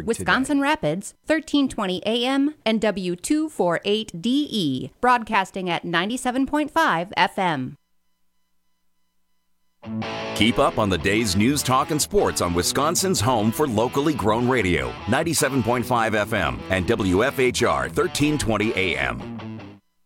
Wisconsin Rapids, 1320 AM and W248DE, broadcasting at 97.5 FM. Keep up on the day's news, talk, and sports on Wisconsin's home for locally grown radio, 97.5 FM and WFHR 1320 AM.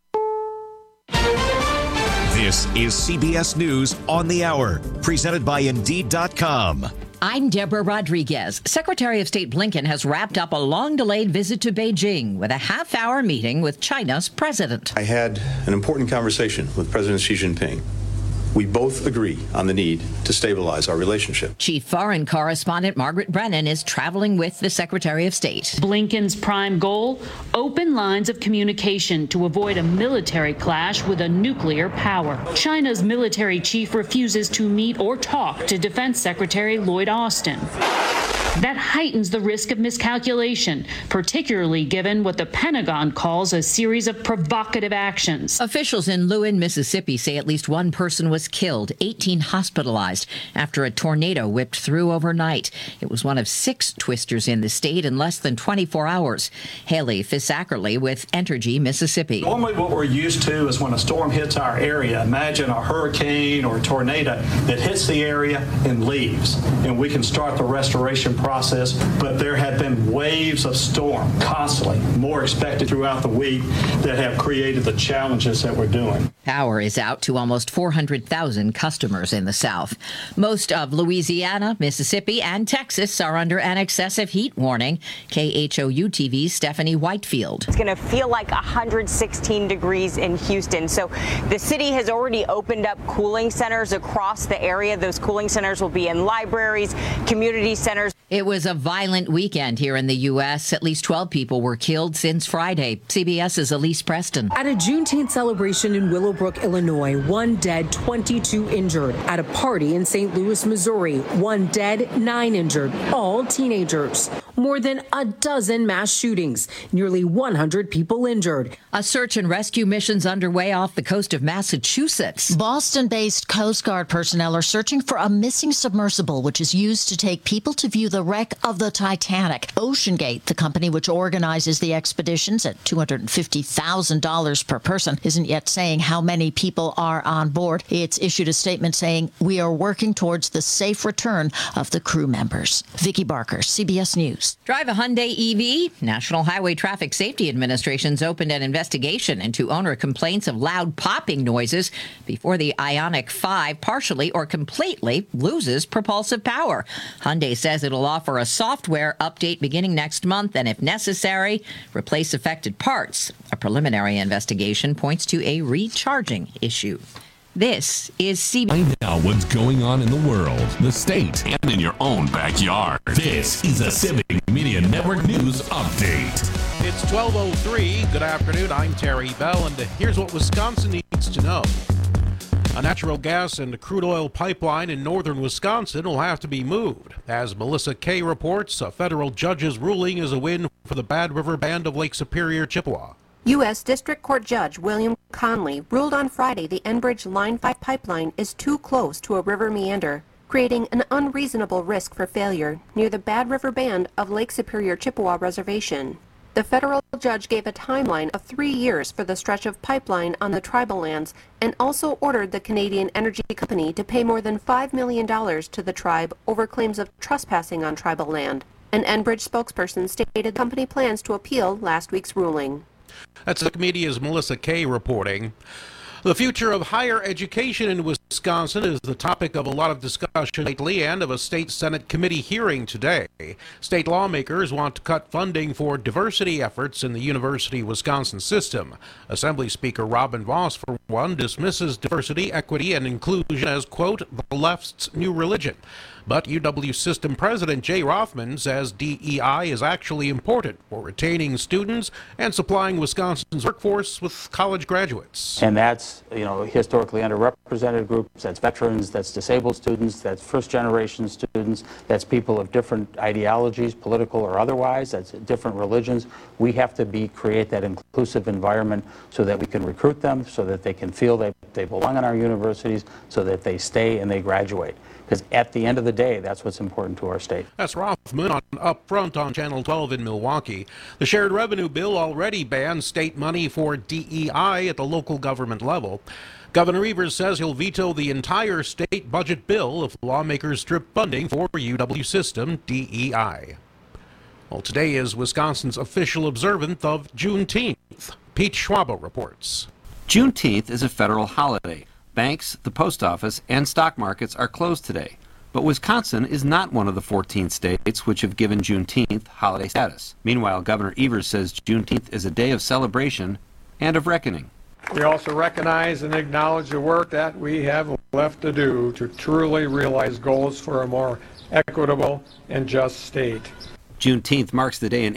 This is CBS News on the Hour, presented by Indeed.com. I'm Deborah Rodriguez. Secretary of State Blinken has wrapped up a long-delayed visit to Beijing with a half-hour meeting with China's president. I had an important conversation with President Xi Jinping. We both agree on the need to stabilize our relationship. Chief Foreign Correspondent Margaret Brennan is traveling with the Secretary of State. Blinken's prime goal, open lines of communication to avoid a military clash with a nuclear power. China's military chief refuses to meet or talk to Defense Secretary Lloyd Austin. That heightens the risk of miscalculation, particularly given what the Pentagon calls a series of provocative actions. Officials in Lewin, Mississippi say at least one person was killed, 18 hospitalized after a tornado whipped through overnight. It was one of 6 twisters in the state in less than 24 hours. Haley Fisackerly with Entergy, Mississippi. Normally what we're used to is when a storm hits our area, imagine a hurricane or a tornado that hits the area and leaves, and we can start the restoration process, but there have been waves of storm constantly, more expected throughout the week, that have created the challenges that we're doing. Power is out to almost 400,000 customers in the South. Most of Louisiana, Mississippi, and Texas are under an excessive heat warning. KHOU TV's Stephanie Whitefield. It's going to feel like 116 degrees in Houston. So the city has already opened up cooling centers across the area. Those cooling centers will be in libraries, community centers. It was a violent weekend here in the U.S. At least 12 people were killed since Friday. CBS's Elise Preston. At a Juneteenth celebration in Willowbrook, Illinois, 1 dead, 22 injured. At a party in St. Louis, Missouri, 1 dead, 9 injured, all teenagers. More than a dozen mass shootings, nearly 100 people injured. A search and rescue mission's underway off the coast of Massachusetts. Boston-based Coast Guard personnel are searching for a missing submersible, which is used to take people to view the wreck of the Titanic. OceanGate, the company which organizes the expeditions at $250,000 per person, isn't yet saying how many people are on board. It's issued a statement saying, "We are working towards the safe return of the crew members." Vicki Barker, CBS News. Drive a Hyundai EV. National Highway Traffic Safety Administration's opened an investigation into owner complaints of loud popping noises before the Ioniq 5 partially or completely loses propulsive power. Hyundai says it'll offer a software update beginning next month and, if necessary, replace affected parts. A preliminary investigation points to a recharging issue. This is CBS. Find out what's going on in the world, the state, and in your own backyard. This is a Civic Media Network News Update. It's 12:03. Good afternoon. I'm Terry Bell, and here's what Wisconsin needs to know. A natural gas and crude oil pipeline in northern Wisconsin will have to be moved. As Melissa Kay reports, a federal judge's ruling is a win for the Bad River Band of Lake Superior, Chippewa. U.S. District Court Judge William Conley ruled on Friday the Enbridge Line 5 pipeline is too close to a river meander, creating an unreasonable risk for failure near the Bad River Band of Lake Superior Chippewa Reservation. The federal judge gave a timeline of 3 years for the stretch of pipeline on the tribal lands and also ordered the Canadian Energy Company to pay more than $5 million to the tribe over claims of trespassing on tribal land. An Enbridge spokesperson stated the company plans to appeal last week's ruling. That's the Media's Melissa Kay reporting. The future of higher education in Wisconsin is the topic of a lot of discussion lately and of a state Senate committee hearing today. State lawmakers want to cut funding for diversity efforts in the University of Wisconsin system. Assembly Speaker Robin Voss, for one, dismisses diversity, equity, and inclusion as, quote, the left's new religion. But UW System President Jay Rothman says DEI is actually important for retaining students and supplying Wisconsin's workforce with college graduates. And that's, historically underrepresented groups, that's veterans, that's disabled students, that's first-generation students, that's people of different ideologies, political or otherwise, that's different religions. We have to create that inclusive environment so that we can recruit them, so that they can feel that they belong in our universities, so that they stay and they graduate. because at the end of the day, that's what's important to our state. That's Rothman on Up Front on Channel 12 in Milwaukee. The shared revenue bill already bans state money for DEI at the local government level. Governor Evers says he'll veto the entire state budget bill if lawmakers strip funding for UW system DEI. Well, today is Wisconsin's official observance of Juneteenth. Pete Schwaba reports. Juneteenth is a federal holiday. Banks, the post office, and stock markets are closed today. But Wisconsin is not one of the 14 states which have given Juneteenth holiday status. Meanwhile, Governor Evers says Juneteenth is a day of celebration and of reckoning. We also recognize and acknowledge the work that we have left to do to truly realize goals for a more equitable and just state. Juneteenth marks the day in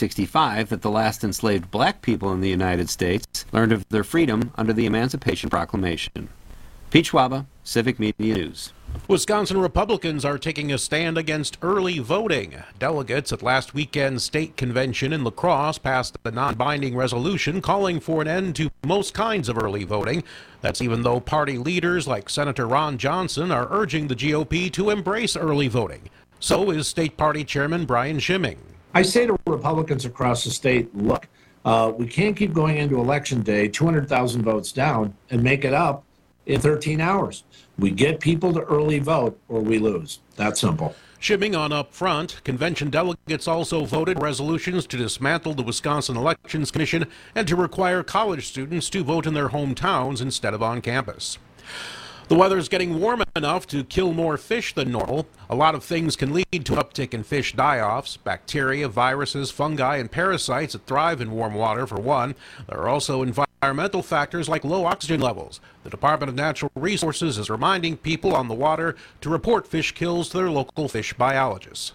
1865 that the last enslaved black people in the United States learned of their freedom under the Emancipation Proclamation. Pete Schwaba, Civic Media News. Wisconsin Republicans are taking a stand against early voting. Delegates at last weekend's state convention in La Crosse passed a non-binding resolution calling for an end to most kinds of early voting. That's even though party leaders like Senator Ron Johnson are urging the GOP to embrace early voting. So is State Party Chairman Brian Schimming. I say to Republicans across the state, look, we can't keep going into Election Day 200,000 votes down and make it up in 13 hours. We get people to early vote or we lose. That simple. Schimming on Up Front, convention delegates also voted resolutions to dismantle the Wisconsin Elections Commission and to require college students to vote in their hometowns instead of on campus. The weather's getting warm enough to kill more fish than normal. A lot of things can lead to an uptick in fish die-offs. Bacteria, viruses, fungi, and parasites that thrive in warm water, for one. There are also environmental factors like low oxygen levels. The Department of Natural Resources is reminding people on the water to report fish kills to their local fish biologists.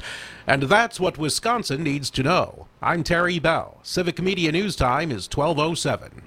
And that's what Wisconsin needs to know. I'm Terry Bell. Civic Media News Time is 12:07.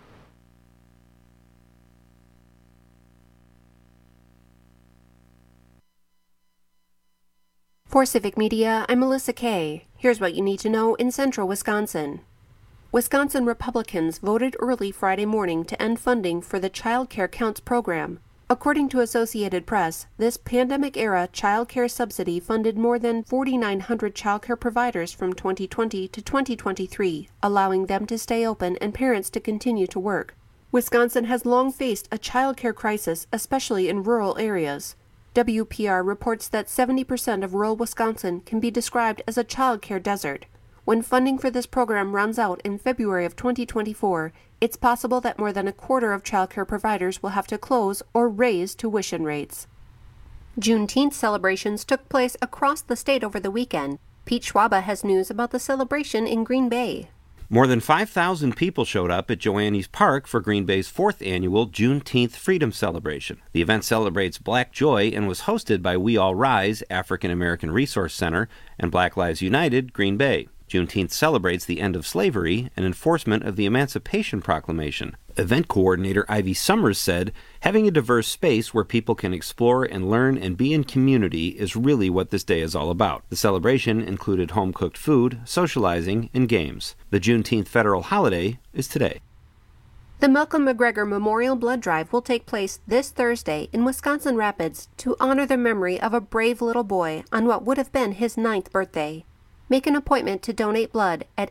For Civic Media, I'm Melissa Kay. Here's what you need to know in central Wisconsin. Wisconsin Republicans voted early Friday morning to end funding for the Child Care Counts program. According to Associated Press, this pandemic-era child care subsidy funded more than 4,900 child care providers from 2020 to 2023, allowing them to stay open and parents to continue to work. Wisconsin has long faced a child care crisis, especially in rural areas. WPR reports that 70% of rural Wisconsin can be described as a child care desert. When funding for this program runs out in February of 2024, it's possible that more than a quarter of child care providers will have to close or raise tuition rates. Juneteenth celebrations took place across the state over the weekend. Pete Schwaba has news about the celebration in Green Bay. More than 5,000 people showed up at Joannes Park for Green Bay's 4th annual Juneteenth Freedom Celebration. The event celebrates Black Joy and was hosted by We All Rise African American Resource Center and Black Lives United Green Bay. Juneteenth celebrates the end of slavery and enforcement of the Emancipation Proclamation. Event coordinator Ivy Summers said, having a diverse space where people can explore and learn and be in community is really what this day is all about. The celebration included home-cooked food, socializing, and games. The Juneteenth federal holiday is today. The Malcolm McGregor Memorial Blood Drive will take place this Thursday in Wisconsin Rapids to honor the memory of a brave little boy on what would have been his 9th birthday. Make an appointment to donate blood at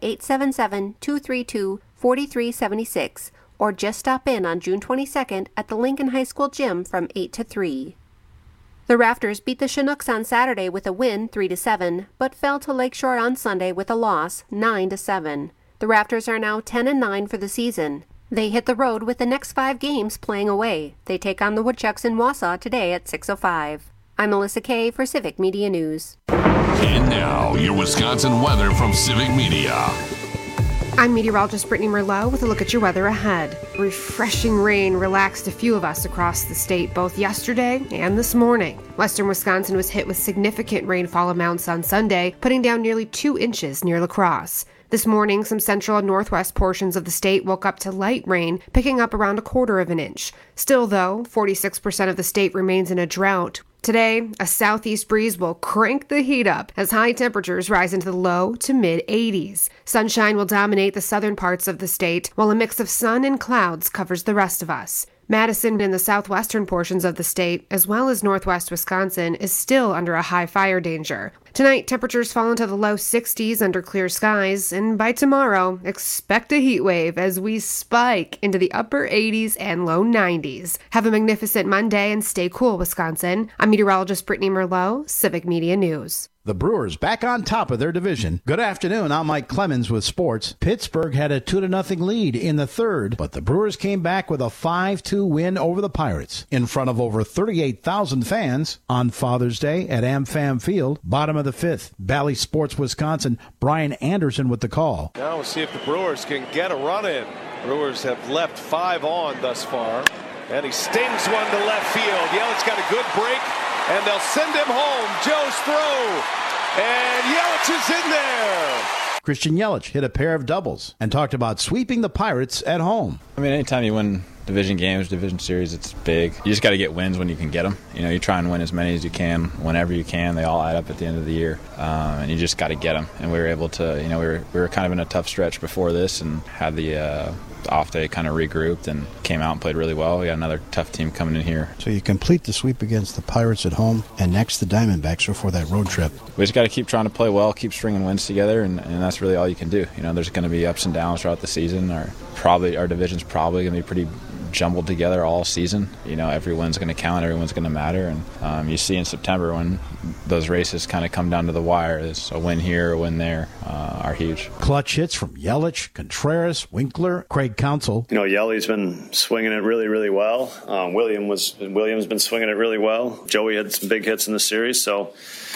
877-232-4376 or just stop in on June 22nd at the Lincoln High School gym from 8 to 3. The Rafters beat the Chinooks on Saturday with a win 3-7, but fell to Lakeshore on Sunday with a loss 9-7. The Rafters are now 10-9 for the season. They hit the road with the next 5 games playing away. They take on the Woodchucks in Wausau today at 6:05. I'm Melissa Kay for Civic Media News. And now, your Wisconsin weather from Civic Media. I'm meteorologist Brittany Merlot with a look at your weather ahead. Refreshing rain relaxed a few of us across the state both yesterday and this morning. Western Wisconsin was hit with significant rainfall amounts on Sunday, putting down nearly 2 inches near La Crosse. This morning, some central and northwest portions of the state woke up to light rain, picking up around 1/4 inch. Still, though, 46% of the state remains in a drought. Today, a southeast breeze will crank the heat up as high temperatures rise into the low to mid-80s. Sunshine will dominate the southern parts of the state, while a mix of sun and clouds covers the rest of us. Madison in the southwestern portions of the state, as well as northwest Wisconsin, is still under a high fire danger. Tonight, temperatures fall into the low 60s under clear skies, and by tomorrow, expect a heat wave as we spike into the upper 80s and low 90s. Have a magnificent Monday and stay cool, Wisconsin. I'm meteorologist Brittany Merlot, Civic Media News. The Brewers back on top of their division. Good afternoon, I'm Mike Clemens with sports. Pittsburgh had a 2-0 lead in the third, but the Brewers came back with a 5-2 win over the Pirates in front of over 38,000 fans on Father's Day at AmFam Field. Bottom of the fifth, Bally Sports Wisconsin, Brian Anderson with the call. Now we'll see if the Brewers can get a run in. Brewers have left 5 on thus far, and he stings one to left field. Yelich got a good break, and they'll send him home. Joe's throw, and Yelich is in there. Christian Yelich hit a pair of doubles and talked about sweeping the Pirates at home. I mean, anytime you win division games, division series, it's big. You just got to get wins when you can get them. You know, you try and win as many as you can whenever you can. They all add up at the end of the year, and you just got to get them. And we were able to, you know, we were kind of in a tough stretch before this and had the off day, kind of regrouped and came out and played really well. We got another tough team coming in here. So you complete the sweep against the Pirates at home and next the Diamondbacks before that road trip. We just got to keep trying to play well, keep stringing wins together, and that's really all you can do. You know, there's going to be ups and downs throughout the season. Our division's probably going to be pretty jumbled together all season. You know, every win's going to count, everyone's going to matter, and you see in September when those races kind of come down to the wire, there's a win here, a win there, are huge. Clutch hits from Yelich, Contreras, Winkler, Craig Counsell. You know, Yelly's been swinging it really, really well. Williams been swinging it really well. Joey had some big hits in the series, so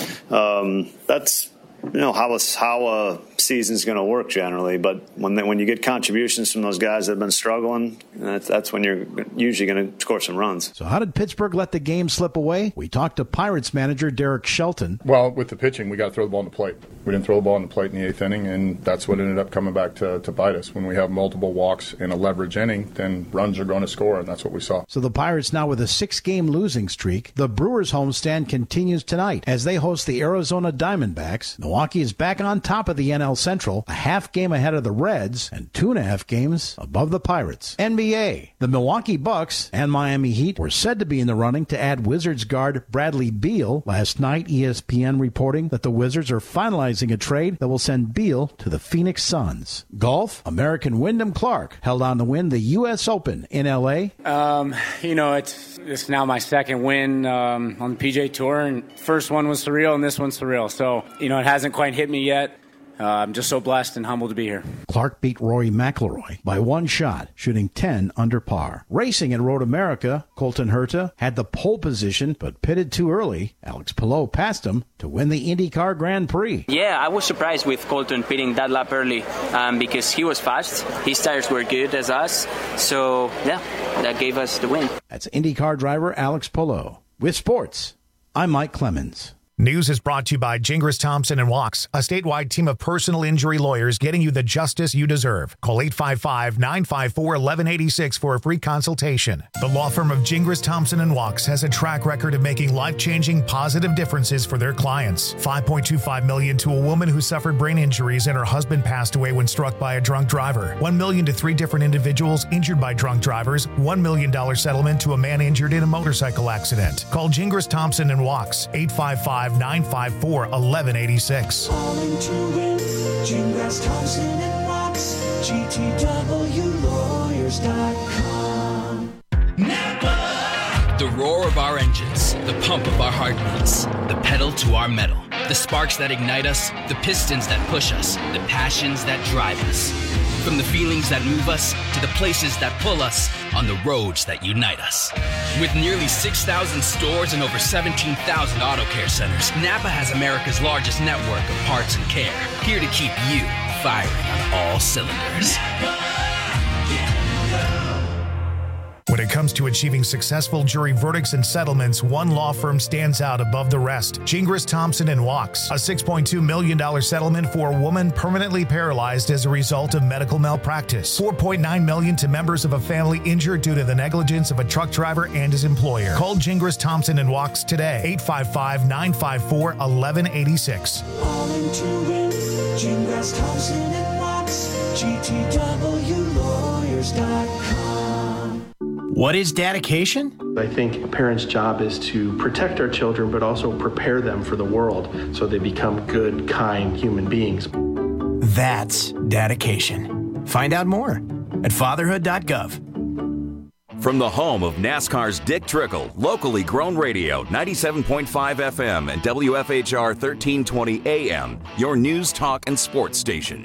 that's, you know, how a season's going to work generally. But when you get contributions from those guys that have been struggling, that's when you're usually going to score some runs. So how did Pittsburgh let the game slip away? We talked to Pirates manager Derek Shelton. Well, with the pitching, we got to throw the ball on the plate. We didn't throw the ball on the plate in the 8th inning, and that's what ended up coming back to bite us. When we have multiple walks in a leverage inning, then runs are going to score, and that's what we saw. So the Pirates now with a 6-game losing streak. The Brewers homestand continues tonight as they host the Arizona Diamondbacks. Milwaukee is back on top of the NL Central, a half game ahead of the Reds and 2.5 games above the Pirates. NBA, the Milwaukee Bucks and Miami Heat were said to be in the running to add Wizards guard Bradley Beal. Last night, ESPN reporting that the Wizards are finalizing a trade that will send Beal to the Phoenix Suns. Golf, American Wyndham Clark held on to win the U.S. Open in L.A. You know, it's now my second win on the PGA Tour, and first one was surreal, and this one's surreal. So, you know, it hasn't quite hit me yet. I'm just so blessed and humbled to be here. Clark beat Rory McIlroy by one shot, shooting 10 under par. Racing at Road America, Colton Herta had the pole position, but pitted too early. Alex Palou passed him to win the IndyCar Grand Prix. Yeah, I was surprised with Colton pitting that lap early because he was fast. His tires were good as us. So, yeah, that gave us the win. That's IndyCar driver Alex Palou. With sports, I'm Mike Clemens. News is brought to you by Gingras Thompson & Walks, a statewide team of personal injury lawyers getting you the justice you deserve. Call 855-954-1186 for a free consultation. The law firm of Gingras Thompson & Walks has a track record of making life-changing positive differences for their clients. $5.25 million to a woman who suffered brain injuries and her husband passed away when struck by a drunk driver. $1 million to 3 different individuals injured by drunk drivers. $1 million settlement to a man injured in a motorcycle accident. Call Gingras Thompson & Walks, 855-954-1186. Calling to win, Gingras Thompson & Walks, GTWlawyers.com. The roar of our engines, the pump of our heartbeats, the pedal to our metal, the sparks that ignite us, the pistons that push us, the passions that drive us. From the feelings that move us to the places that pull us on the roads that unite us. With nearly 6,000 stores and over 17,000 auto care centers, Napa has America's largest network of parts and care, here to keep you firing on all cylinders. When it comes to achieving successful jury verdicts and settlements, one law firm stands out above the rest. Gingras Thompson & Walks, a $6.2 million settlement for a woman permanently paralyzed as a result of medical malpractice. $4.9 million to members of a family injured due to the negligence of a truck driver and his employer. Call Gingras Thompson & Walks today, 855-954-1186. Calling to win, Gingras Thompson & Walks, GTWlawyers.com. What is dedication? I think a parent's job is to protect our children, but also prepare them for the world so they become good, kind human beings. That's dedication. Find out more at fatherhood.gov. From the home of NASCAR's Dick Trickle, locally grown radio, 97.5 FM and WFHR 1320 AM, your news, talk, and sports station.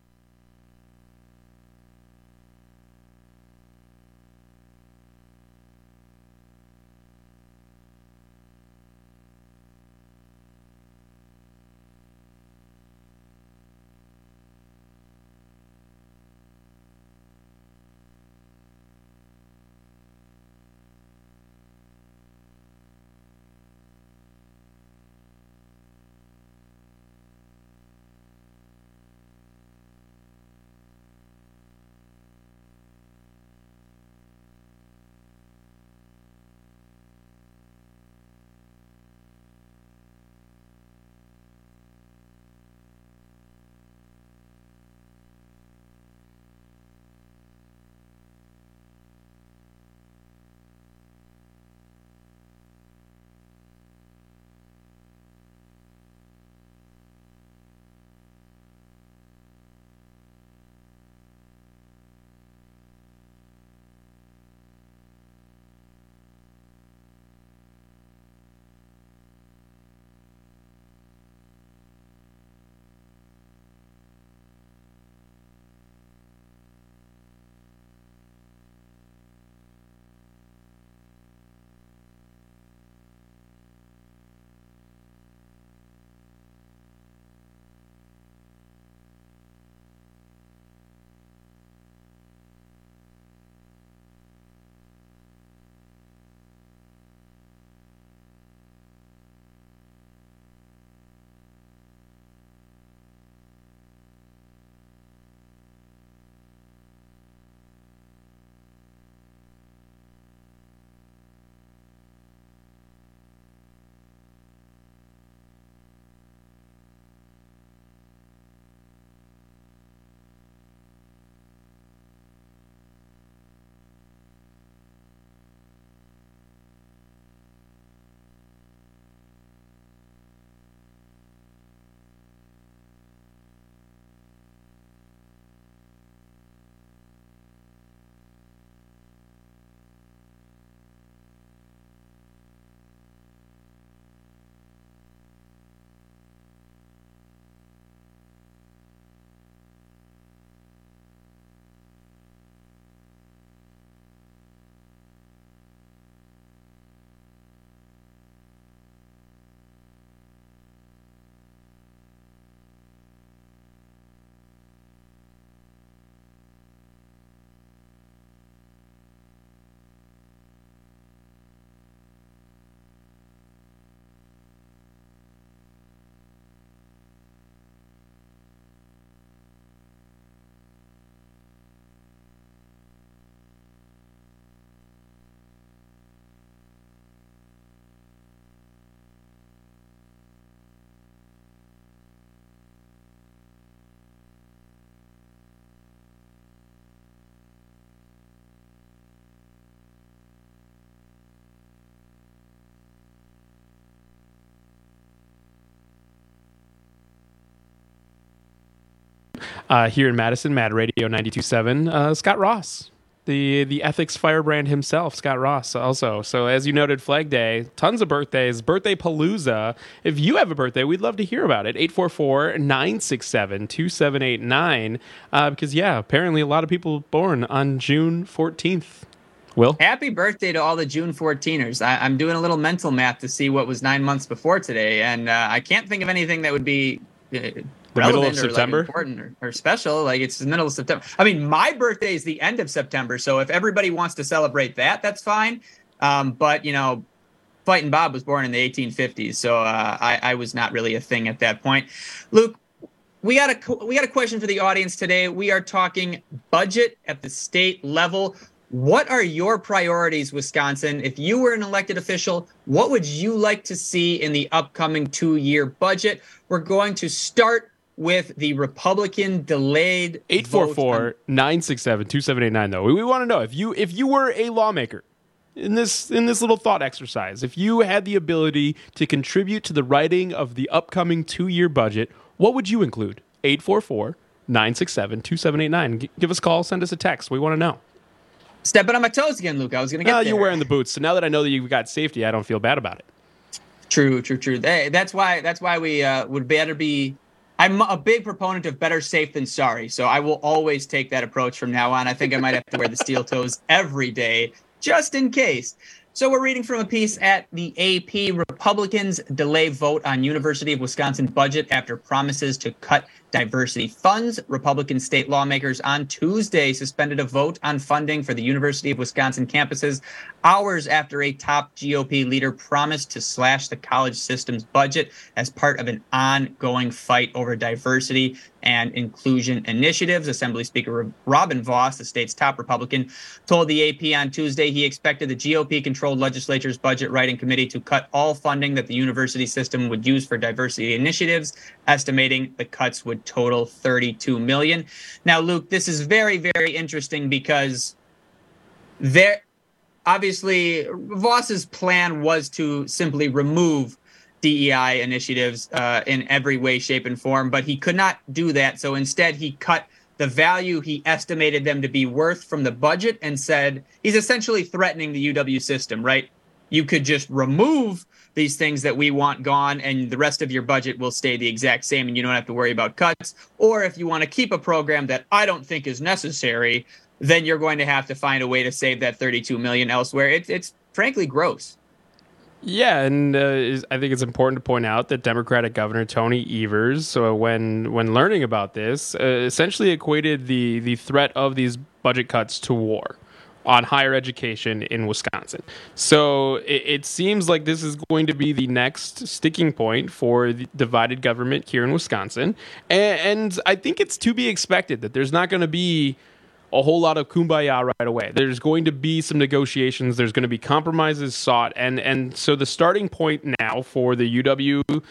Here in Madison, Mad Radio 92.7, Scott Ross, the ethics firebrand himself, Scott Ross also. So as you noted, Flag Day, tons of birthdays, Birthday Palooza. If you have a birthday, we'd love to hear about it. 844-967-2789. Because, yeah, apparently a lot of people born on June 14th. Will? Happy birthday to all the June 14ers. I'm doing a little mental math to see what was 9 months before today, and I can't think of anything that would be... The middle of September? Like important or special. Like, it's the middle of September. I mean, my birthday is the end of September, so if everybody wants to celebrate that, that's fine. But, you know, Fighting Bob was born in the 1850s, so I was not really a thing at that point. Luke, we got a question for the audience today. We are talking budget at the state level. What are your priorities, Wisconsin? If you were an elected official, what would you like to see in the upcoming 2-year budget? We're going to start with the Republican delayed 844-967-2789 though. We want to know if you were a lawmaker in this little thought exercise, if you had the ability to contribute to the writing of the upcoming 2-year budget, what would you include? 844-967-2789. Give us a call, send us a text. We want to know. Stepping on my toes again, Luke. I was going to get there. You're wearing the boots, so now that I know that you've got safety, I don't feel bad about it. True. That's why we would better be. I'm a big proponent of better safe than sorry, so I will always take that approach from now on. I think I might have to wear the steel toes every day, just in case. So we're reading from a piece at the AP. Republicans delay vote on University of Wisconsin budget after promises to cut diversity funds. Republican state lawmakers on Tuesday suspended a vote on funding for the University of Wisconsin campuses hours after a top GOP leader promised to slash the college system's budget as part of an ongoing fight over diversity and inclusion initiatives. Assembly Speaker Robin Vos, the state's top Republican, told the AP on Tuesday he expected the GOP-controlled legislature's budget writing committee to cut all funding that the university system would use for diversity initiatives, estimating the cuts would total $32 million. Now, Luke, this is very, very interesting because obviously Vos's plan was to simply remove DEI initiatives in every way, shape, and form, but he could not do that. So instead, he cut the value he estimated them to be worth from the budget and said he's essentially threatening the UW system, right? You could just remove these things that we want gone and the rest of your budget will stay the exact same and you don't have to worry about cuts. Or if you want to keep a program that I don't think is necessary, then you're going to have to find a way to save that $32 million elsewhere. It's frankly gross. Yeah, and I think it's important to point out that Democratic Governor Tony Evers, when learning about this, essentially equated the threat of these budget cuts to war on higher education in Wisconsin. So it seems like this is going to be the next sticking point for the divided government here in Wisconsin. And I think it's to be expected that there's not going to be a whole lot of kumbaya right away. There's going to be some negotiations. There's going to be compromises sought. And so the starting point now for the UW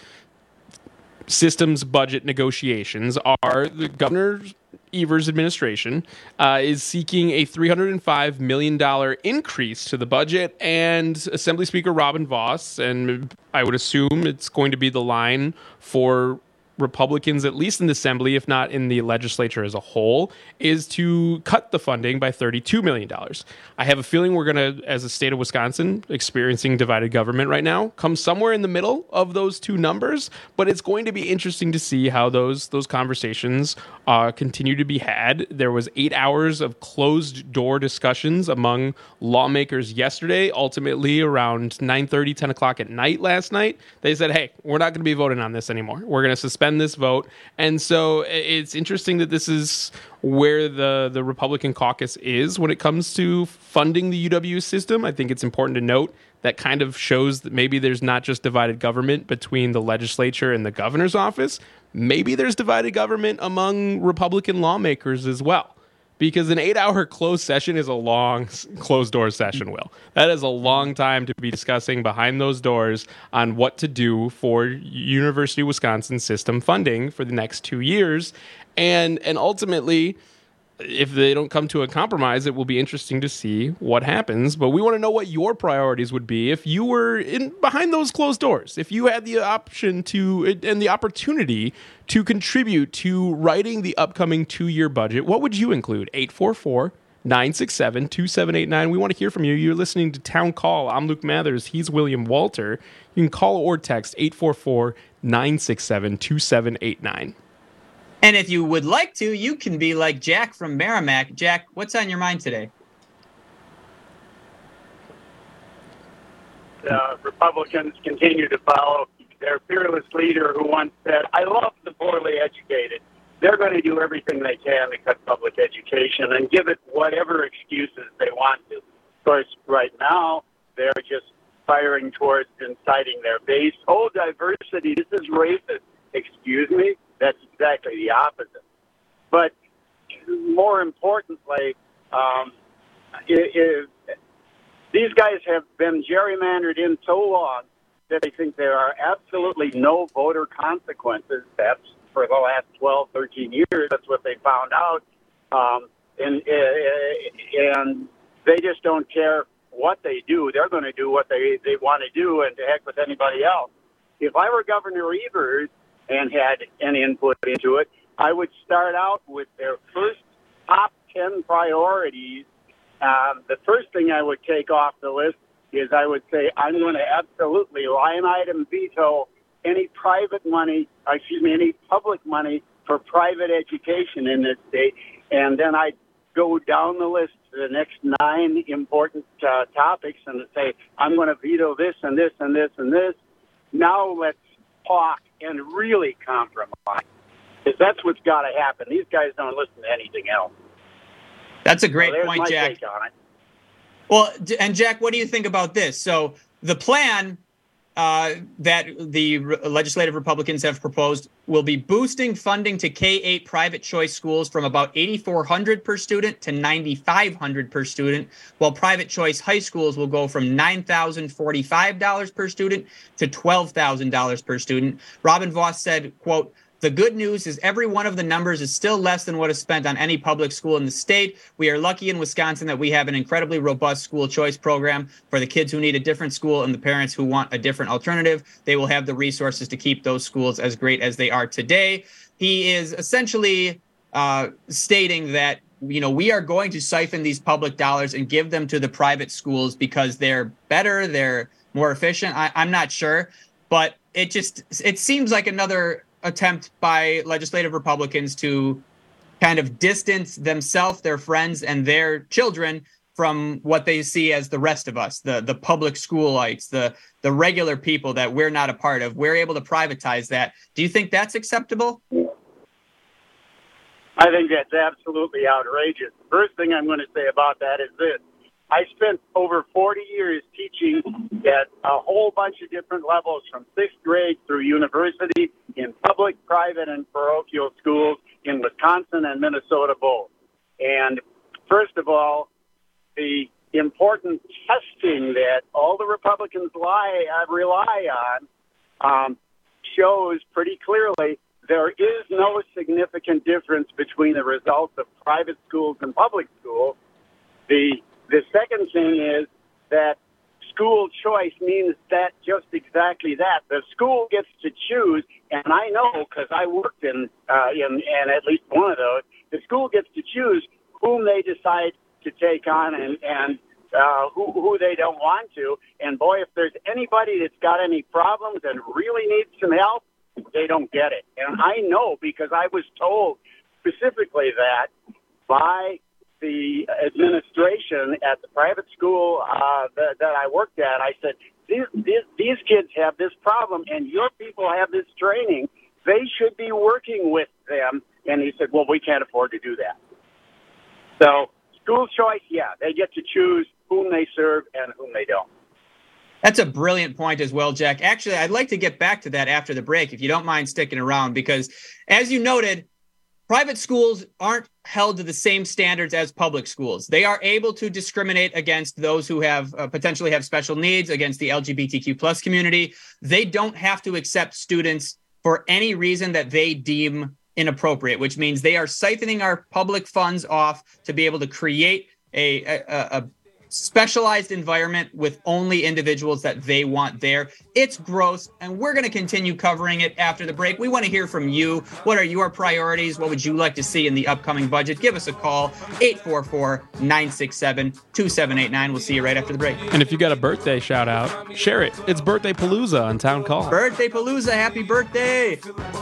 systems budget negotiations are the Governor Evers administration is seeking a $305 million increase to the budget, and Assembly Speaker Robin Vos, and I would assume it's going to be the line for Republicans, at least in the Assembly, if not in the legislature as a whole, is to cut the funding by $32 million. I have a feeling we're going to, as a state of Wisconsin, experiencing divided government right now, come somewhere in the middle of those two numbers, but it's going to be interesting to see how those conversations continue to be had. There was 8 hours of closed-door discussions among lawmakers yesterday, ultimately around 9:30, 10 o'clock at night last night. They said, hey, we're not going to be voting on this anymore. We're going to suspend this vote. And so it's interesting that this is where the Republican caucus is when it comes to funding the UW system. I think it's important to note that kind of shows that maybe there's not just divided government between the legislature and the governor's office. Maybe there's divided government among Republican lawmakers as well. Because an 8-hour closed session is a long closed-door session, Will. That is a long time to be discussing behind those doors on what to do for University of Wisconsin system funding for the next 2 years. And ultimately, if they don't come to a compromise, it will be interesting to see what happens. But we want to know what your priorities would be if you were behind those closed doors, if you had the option to and the opportunity to contribute to writing the upcoming 2-year budget. What would you include? 844-967-2789. We want to hear from you. You're listening to Town Call. I'm Luke Mathers. He's William Walter. You can call or text 844-967-2789. And if you would like to, you can be like Jack from Merrimack. Jack, what's on your mind today? Republicans continue to follow their fearless leader who once said, I love the poorly educated. They're going to do everything they can to cut public education and give it whatever excuses they want to. Of course, right now, they're just firing towards inciting their base. Oh, diversity, this is racist. Excuse me? That's exactly the opposite. But more importantly, these guys have been gerrymandered in so long that they think there are absolutely no voter consequences. That's for the last 12, 13 years. That's what they found out. And they just don't care what they do. They're going to do what they want to do, and to heck with anybody else. If I were Governor Evers and had any input into it, I would start out with their first top 10 priorities. The first thing I would take off the list is I would say I'm going to absolutely line item veto any public money for private education in this state. And then I'd go down the list to the next 9 important topics and say, I'm going to veto this and this and this and this. Now let's talk and really compromise. Because that's what's got to happen. These guys don't listen to anything else. That's a great so point, Jack. Take on it. Well, and Jack, what do you think about this? So the plan that the legislative Republicans have proposed will be boosting funding to K-8 private choice schools from about $8,400 per student to $9,500 per student, while private choice high schools will go from $9,045 per student to $12,000 per student. Robin Vos said, quote, "The good news is every one of the numbers is still less than what is spent on any public school in the state. We are lucky in Wisconsin that we have an incredibly robust school choice program for the kids who need a different school and the parents who want a different alternative. They will have the resources to keep those schools as great as they are today." He is essentially stating that, we are going to siphon these public dollars and give them to the private schools because they're better, they're more efficient. I'm not sure, but it seems like another attempt by legislative Republicans to kind of distance themselves, their friends, and their children from what they see as the rest of us, the public schoolites, the regular people that we're not a part of. We're able to privatize that. Do you think that's acceptable? I think that's absolutely outrageous. The first thing I'm going to say about that is this. I spent over 40 years teaching at a whole bunch of different levels from 6th grade through university in public, private, and parochial schools in Wisconsin and Minnesota both. And first of all, the important testing that all the Republicans rely on shows pretty clearly there is no significant difference between the results of private schools and public schools. The second thing is that school choice means that just exactly that. The school gets to choose, and I know because I worked in at least one of those. The school gets to choose whom they decide to take on and who they don't want to. And boy, if there's anybody that's got any problems and really needs some help, they don't get it. And I know because I was told specifically that by the administration at the private school that I worked at. I said, these kids have this problem and your people have this training. They should be working with them. And he said, well, we can't afford to do that. So school choice, yeah, they get to choose whom they serve and whom they don't. That's a brilliant point as well, Jack. Actually, I'd like to get back to that after the break, if you don't mind sticking around, because as you noted, private schools aren't held to the same standards as public schools. They are able to discriminate against those who have potentially have special needs, against the LGBTQ plus community. They don't have to accept students for any reason that they deem inappropriate, which means they are siphoning our public funds off to be able to create a specialized environment with only individuals that they want there. It's gross, and we're going to continue covering it after the break. We want to hear from you. What are your priorities? What would you like to see in the upcoming budget? Give us a call, 844-967-2789. We'll see you right after the break. And if you got a birthday shout out, share it. It's Birthday Palooza on Town Call. Birthday Palooza, happy birthday.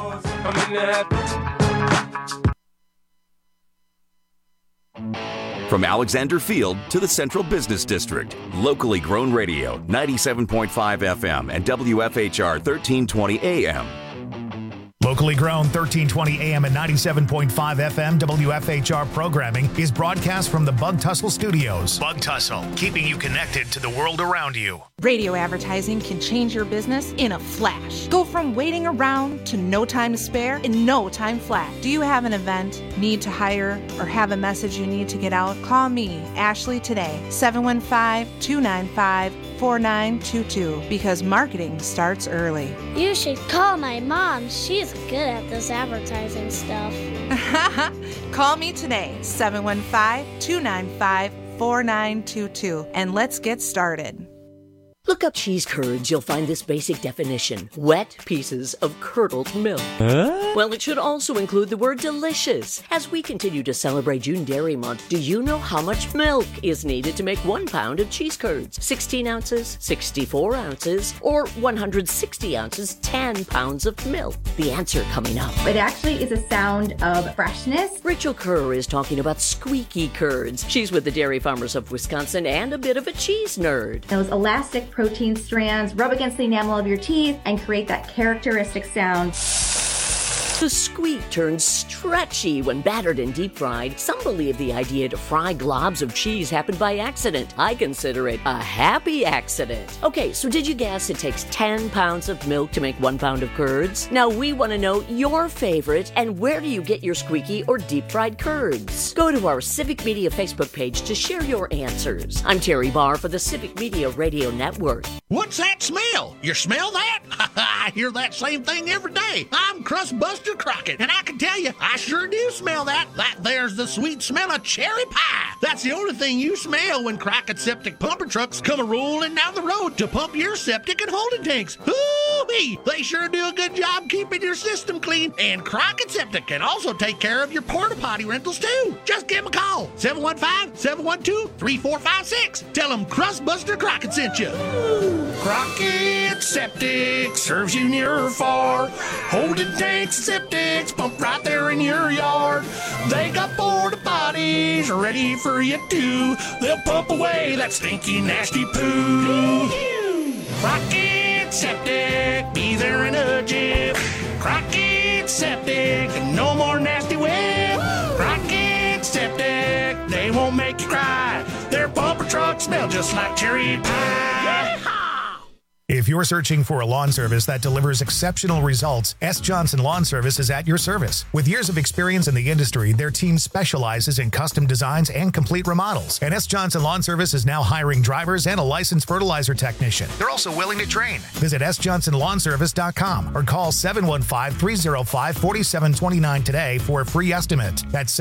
From Alexander Field to the Central Business District, locally grown radio, 97.5 FM and WFHR 1320 AM. Locally grown 1320 AM and 97.5 FM WFHR programming is broadcast from the Bug Tussle Studios. Bug Tussle, keeping you connected to the world around you. Radio advertising can change your business in a flash. Go from waiting around to no time to spare in no time flat. Do you have an event, need to hire, or have a message you need to get out? Call me, Ashley, today, 715-295 4922 because marketing starts early. You should call my mom. She's good at this advertising stuff. Call me today, 715-295-4922, and let's get started. Look up cheese curds, you'll find this basic definition: wet pieces of curdled milk. Huh? Well, it should also include the word delicious. As we continue to celebrate June Dairy Month, do you know how much milk is needed to make 1 pound of cheese curds? 16 ounces, 64 ounces, or 160 ounces, 10 pounds of milk? The answer coming up. It actually is a sound of freshness. Rachel Kerr is talking about squeaky curds. She's with the Dairy Farmers of Wisconsin and a bit of a cheese nerd. Those elastic protein strands rub against the enamel of your teeth and create that characteristic sound. The squeak turns stretchy when battered and deep fried. Some believe the idea to fry globs of cheese happened by accident. I consider it a happy accident. Okay, so did you guess it takes 10 pounds of milk to make 1 pound of curds? Now we want to know your favorite, and where do you get your squeaky or deep fried curds? Go to our Civic Media Facebook page to share your answers. I'm Terry Barr for the Civic Media Radio Network. What's that smell? You smell that? I hear that same thing every day. I'm Crustbuster Crockett, and I can tell you, I sure do smell that. That there's the sweet smell of cherry pie. That's the only thing you smell when Crockett Septic pumper trucks come a-rolling down the road to pump your septic and holding tanks. Hoo-wee! They sure do a good job keeping your system clean, and Crockett Septic can also take care of your porta potty rentals too. Just give them a call, 715-712-3456. Tell them Crustbuster Crockett sent you. Crockett Septic serves you near or far. Holding tanks, septics, pump right there in your yard. They got porta potties ready for you too. They'll pump away that stinky, nasty poo. Crockett Septic, be there in a jiff. Crockett Septic, no more nasty whip. Crockett Septic, they won't make you cry. Their pumper trucks smell just like cherry pie. If you're searching for a lawn service that delivers exceptional results, S. Johnson Lawn Service is at your service. With years of experience in the industry, their team specializes in custom designs and complete remodels. And S. Johnson Lawn Service is now hiring drivers and a licensed fertilizer technician. They're also willing to train. Visit sjohnsonlawnservice.com or call 715-305-4729 today for a free estimate. That's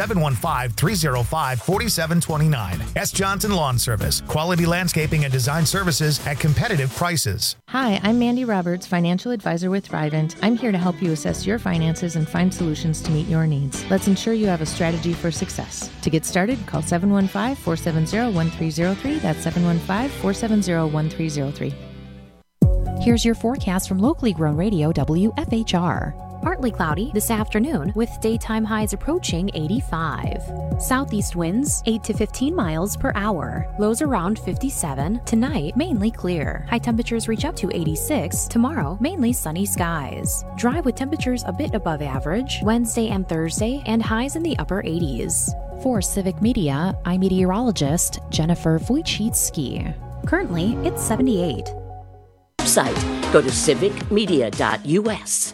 715-305-4729. S. Johnson Lawn Service. Quality landscaping and design services at competitive prices. Hi, I'm Mandy Roberts, financial advisor with Thrivent. I'm here to help you assess your finances and find solutions to meet your needs. Let's ensure you have a strategy for success. To get started, call 715-470-1303. That's 715-470-1303. Here's your forecast from locally grown radio WFHR. Partly cloudy this afternoon with daytime highs approaching 85. Southeast winds 8 to 15 miles per hour. Lows around 57. Tonight, mainly clear. High temperatures reach up to 86. Tomorrow, mainly sunny skies. Dry with temperatures a bit above average Wednesday and Thursday, and highs in the upper 80s. For Civic Media, I'm meteorologist Jennifer Wojcicki. Currently, it's 78. Website. Go to civicmedia.us.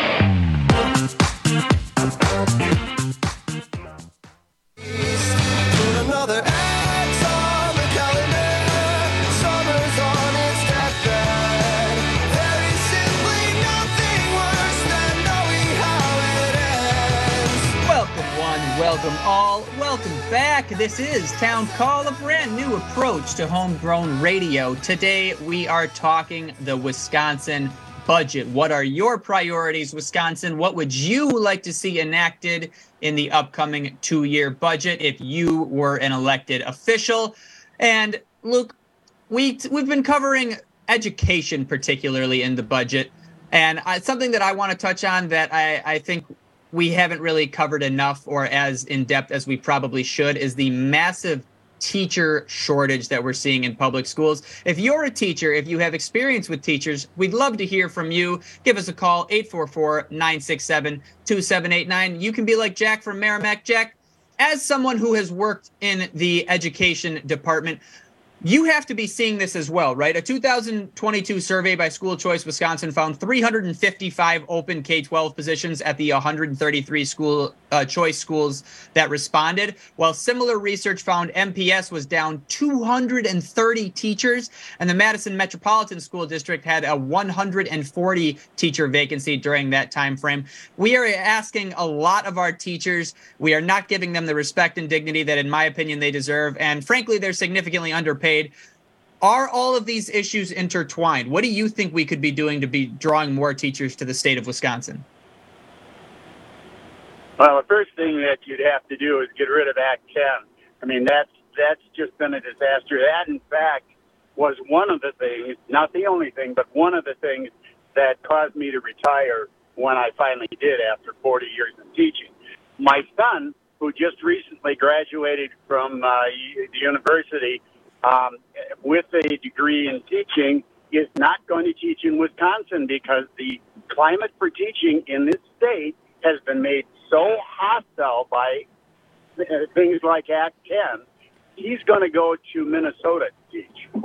Another X on the calendar. Summer's on its deathbed. Very simply, nothing worse than knowing how it ends. Welcome one, welcome all, welcome back. This is Town Call, a brand new approach to homegrown radio. Today we are talking the Wisconsin budget. What are your priorities, Wisconsin? What would you like to see enacted in the upcoming 2-year budget if you were an elected official? And Luke, we've been covering education, particularly in the budget, and something that I want to touch on that I think we haven't really covered enough or as in depth as we probably should is the massive teacher shortage that we're seeing in public schools. If you're a teacher, if you have experience with teachers, we'd love to hear from you. Give us a call, 844-967-2789. You can be like Jack from Merrimack. Jack, as someone who has worked in the education department, You have to be seeing this as well, right? A 2022 survey by School Choice Wisconsin found 355 open K-12 positions at the 133 school choice schools that responded, while similar research found MPS was down 230 teachers, and the Madison Metropolitan School District had a 140 teacher vacancy during that time frame. We are asking a lot of our teachers. We are not giving them the respect and dignity that, in my opinion, they deserve, and frankly, they're significantly underpaid. Are all of these issues intertwined? What do you think we could be doing to be drawing more teachers to the state of Wisconsin? Well, the first thing that you'd have to do is get rid of Act 10. I mean, that's just been a disaster. That, in fact, was one of the things, not the only thing, but one of the things that caused me to retire when I finally did after 40 years of teaching. My son, who just recently graduated from the university, with a degree in teaching, is not going to teach in Wisconsin because the climate for teaching in this state has been made so hostile by things like Act 10. He's going to go to Minnesota to teach.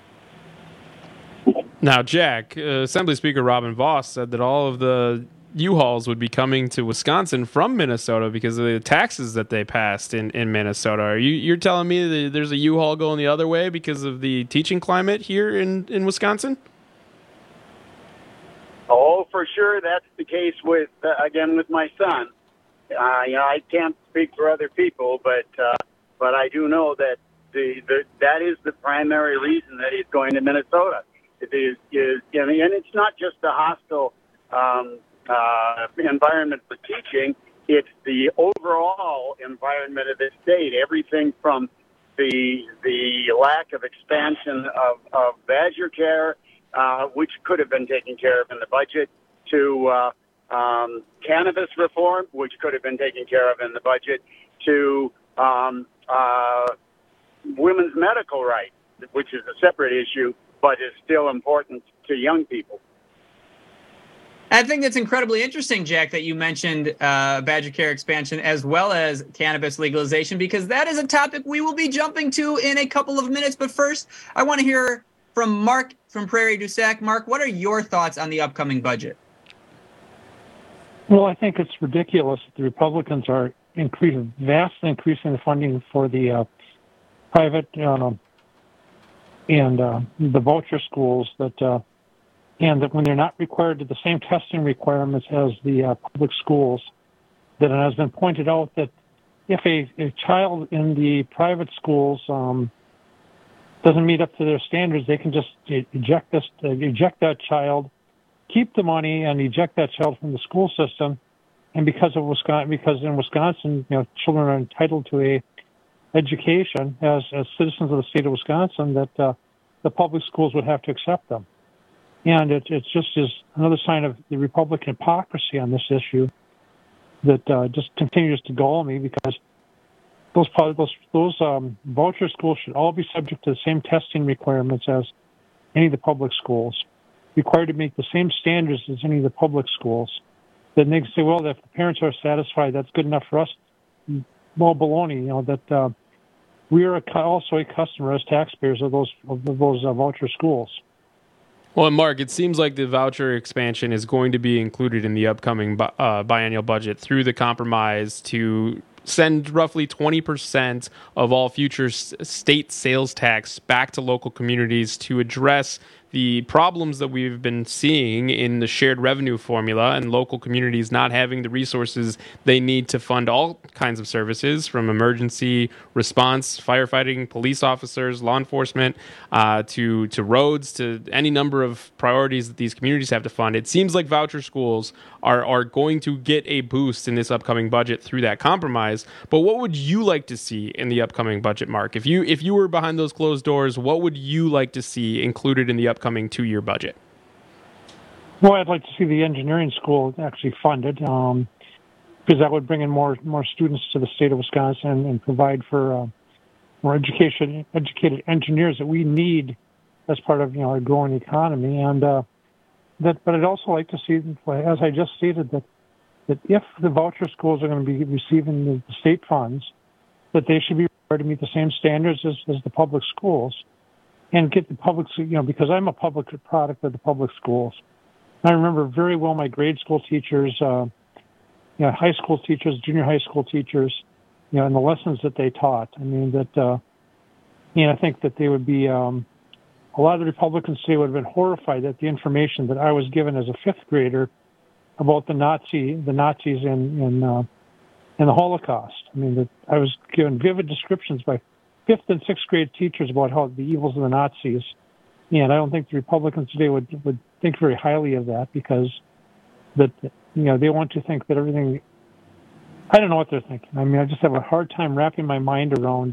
Now, Jack, Assembly Speaker Robin Vos said that all of the U-Hauls would be coming to Wisconsin from Minnesota because of the taxes that they passed in Minnesota. You're telling me that there's a U-Haul going the other way because of the teaching climate here in Wisconsin? Oh, for sure, that's the case with my son. I can't speak for other people, but I do know that that is the primary reason that he's going to Minnesota. And it's not just a hostile environment for teaching, it's the overall environment of the state. Everything from the lack of expansion of Badger Care, which could have been taken care of in the budget, to cannabis reform, which could have been taken care of in the budget, to women's medical rights, which is a separate issue, but is still important to young people. I think that's incredibly interesting, Jack, that you mentioned Badger Care expansion as well as cannabis legalization, because that is a topic we will be jumping to in a couple of minutes. But first, I want to hear from Mark from Prairie du Sac. Mark, what are your thoughts on the upcoming budget? Well, I think it's ridiculous that the Republicans are vastly increasing the funding for the private and the voucher schools and that when they're not required to the same testing requirements as the public schools, that it has been pointed out that if a child in the private schools doesn't meet up to their standards, they can just eject that child, keep the money, and eject that child from the school system. And because in Wisconsin, children are entitled to a education as citizens of the state of Wisconsin, that the public schools would have to accept them. And it just is another sign of the Republican hypocrisy on this issue that just continues to gall me, because those voucher schools should all be subject to the same testing requirements as any of the public schools, required to meet the same standards as any of the public schools. Then they can say, well, if the parents are satisfied, that's good enough for us. Well, baloney, that we are also a customer as taxpayers of those voucher schools. Well, and Mark, it seems like the voucher expansion is going to be included in the upcoming biennial budget through the compromise to send roughly 20% of all future state sales tax back to local communities to address the problems that we've been seeing in the shared revenue formula and local communities not having the resources they need to fund all kinds of services, from emergency response, firefighting, police officers, law enforcement, to roads, to any number of priorities that these communities have to fund. It seems like voucher schools are going to get a boost in this upcoming budget through that compromise. But what would you like to see in the upcoming budget, Mark? If you were behind those closed doors, what would you like to see included in the upcoming 2-year budget? Well, I'd like to see the engineering school actually funded, because that would bring in more students to the state of Wisconsin and provide for more educated engineers that we need as part of our growing economy. And but I'd also like to see, as I just stated, that if the voucher schools are going to be receiving the state funds, that they should be required to meet the same standards as the public schools. and get the public, because I'm a public product of the public schools. I remember very well my grade school teachers, high school teachers, junior high school teachers, and the lessons that they taught. I mean, I think that they would be, a lot of the Republicans today would have been horrified at the information that I was given as a fifth grader about the Nazis in the Holocaust. I mean, that I was given vivid descriptions by fifth and sixth grade teachers about how the evils of the Nazis. And I don't think the Republicans today would think very highly of that, because they want to think that everything. I don't know what they're thinking. I mean, I just have a hard time wrapping my mind around.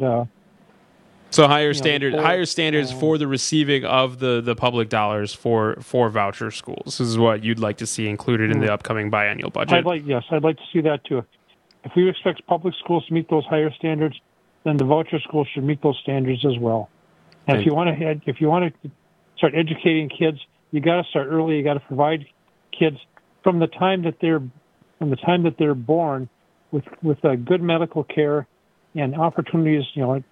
So higher standards for the receiving of the public dollars for voucher schools. This is what you'd like to see included in the upcoming biennial budget. I'd like to see that too. If we expect public schools to meet those higher standards, then the voucher schools should meet those standards as well. And if you want to start educating kids, you got to start early. You got to provide kids from the time that they're born with good medical care and opportunities,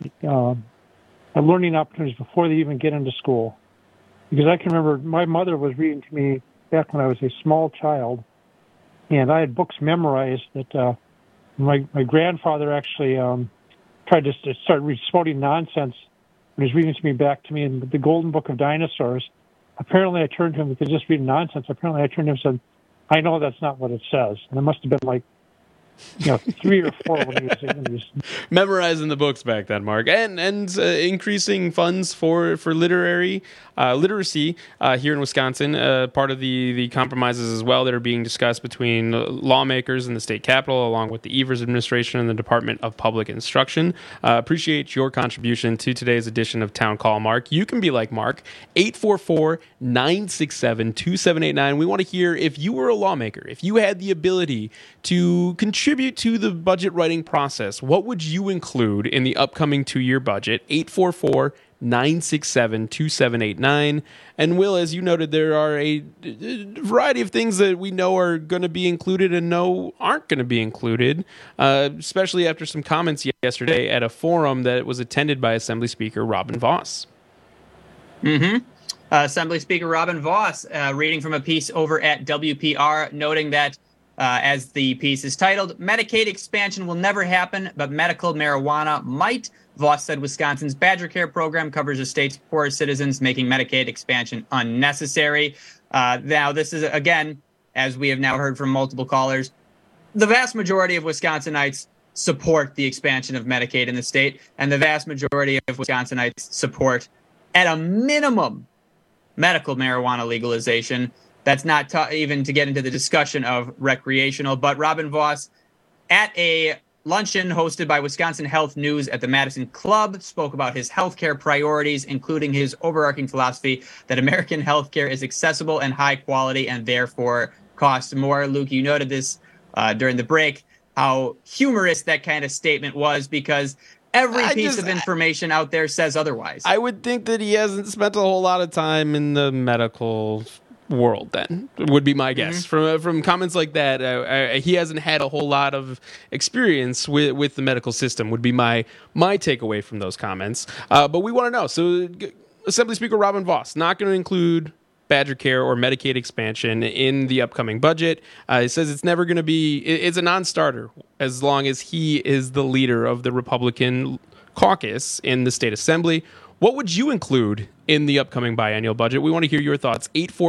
learning opportunities before they even get into school. Because I can remember my mother was reading to me back when I was a small child, and I had books memorized that my grandfather actually tried to start spouting nonsense when he was reading to me back to me in the Golden Book of Dinosaurs. Apparently I turned to him, because just reading nonsense, apparently I turned to him and said, I know that's not what it says. And it must have been like 3 or 4 when he was memorizing the books back then, Mark, and increasing funds for literacy here in Wisconsin. Part of the compromises as well that are being discussed between lawmakers in the state capitol, along with the Evers administration and the Department of Public Instruction. Appreciate your contribution to today's edition of Town Call, Mark. You can be like Mark, 844-967-2789. We want to hear if you were a lawmaker, if you had the ability to contribute to the budget writing process, what would you include in the upcoming 2-year budget? 844-967-2789. And Will, as you noted, there are a variety of things that we know are going to be included and know aren't going to be included, especially after some comments yesterday at a forum that was attended by Assembly Speaker Robin Vos. Assembly Speaker Robin Vos reading from a piece over at WPR, noting that as the piece is titled, Medicaid expansion will never happen, but medical marijuana might. Vos said Wisconsin's Badger Care program covers the state's poorest citizens, making Medicaid expansion unnecessary. Now, this is, again, as we have now heard from multiple callers, the vast majority of Wisconsinites support the expansion of Medicaid in the state, and the vast majority of Wisconsinites support, at a minimum, medical marijuana legalization. That's not even to get into the discussion of recreational. But Robin Vos, at a luncheon hosted by Wisconsin Health News at the Madison Club, spoke about his healthcare priorities, including his overarching philosophy that American healthcare is accessible and high quality and therefore costs more. Luke, you noted this during the break, how humorous that kind of statement was, because every piece of information out there says otherwise. I would think that he hasn't spent a whole lot of time in the medical world, then, would be my guess. From comments like that, he hasn't had a whole lot of experience with the medical system, would be my takeaway from those comments. But we want to know. So Assembly Speaker Robin Vos not going to include Badger Care or Medicaid expansion in the upcoming budget. He says it's never going to be, it's a non-starter as long as he is the leader of the Republican caucus in the state assembly. What would you include in the upcoming biennial budget? We want to hear your thoughts.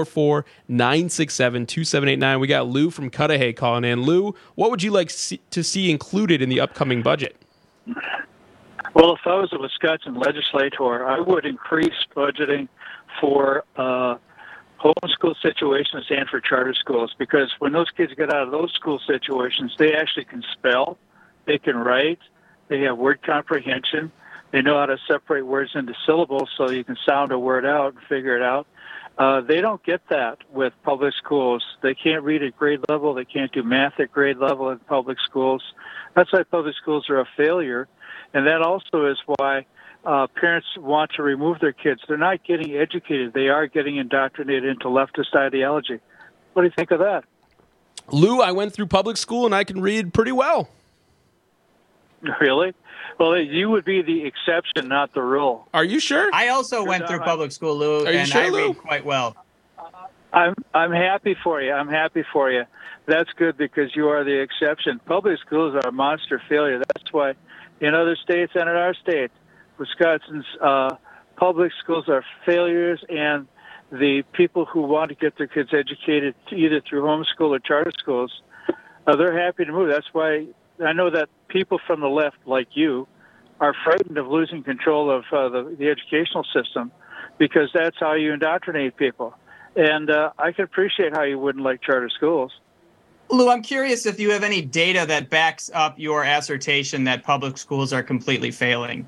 844-967-2789. We got Lou from Cudahy calling in. Lou, what would you like to see included in the upcoming budget? Well, if I was a Wisconsin legislator, I would increase budgeting for homeschool situations and for charter schools, because when those kids get out of those school situations, they actually can spell, they can write, they have word comprehension. They know how to separate words into syllables so you can sound a word out and figure it out. They don't get that with public schools. They can't read at grade level. They can't do math at grade level in public schools. That's why public schools are a failure. And that also is why parents want to remove their kids. They're not getting educated. They are getting indoctrinated into leftist ideology. What do you think of that? Lou, I went through public school and I can read pretty well. Really? Well, you would be the exception, not the rule. Are you sure? I also went through public school, Lou, and sure, I Lou? read quite well. I'm happy for you. I'm happy for you. That's good because you are the exception. Public schools are a monster failure. That's why in other states and in our state, Wisconsin's public schools are failures, and the people who want to get their kids educated either through homeschool or charter schools, they're happy to move. That's why I know that people from the left, like you, are frightened of losing control of the educational system because that's how you indoctrinate people. And I can appreciate how you wouldn't like charter schools. Lou, I'm curious if you have any data that backs up your assertion that public schools are completely failing.